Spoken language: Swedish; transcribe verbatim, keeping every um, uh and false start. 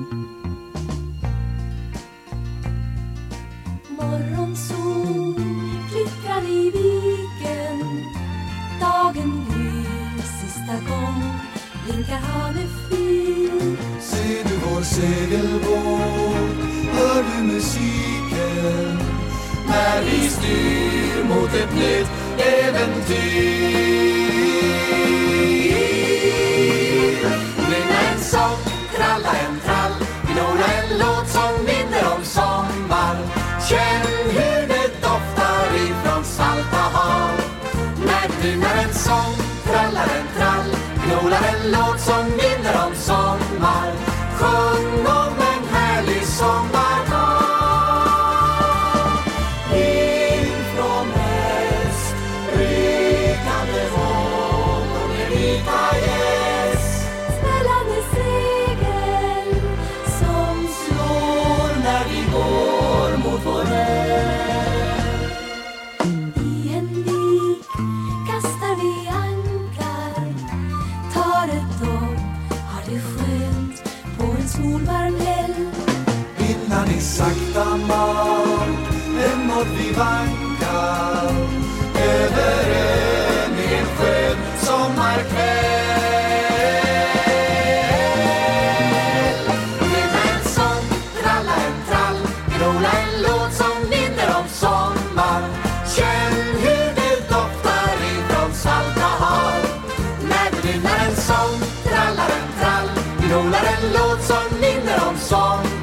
Morgonsol glittrar i viken. Dagen gryr sista gång. Blinkar havefyr. Ser du vår segelbåt? Hör du musiken? När vi styr mot ett nytt äventyr. Nynna en sång, tralla en trall. Gnåla en låt som minner om sommar. Känn hur det doftar ifrån salta hav. När du nynnar en sång, trallar en trall. Gnålar en låt som minner om sommar. Sjung om en härlig sommardag. Infrån öst, rykande vågor med vita gäss. Smällande segel som Slår när vi går mot vår ö. i en vik kastar vi ankar. Tar ett dopp, har det skönt på en solvarm häll. Innan i sakta mal, hemåt vi vankar. Över ön i en skön sommarkväll. Nynna en sång, tralla en trall. Gnåla en låt som minner om sommar. Känn hur det doftar ifrån salta hav. När du nynnar en sång, trallar en trall. Gnålar en låt som minner om sommar.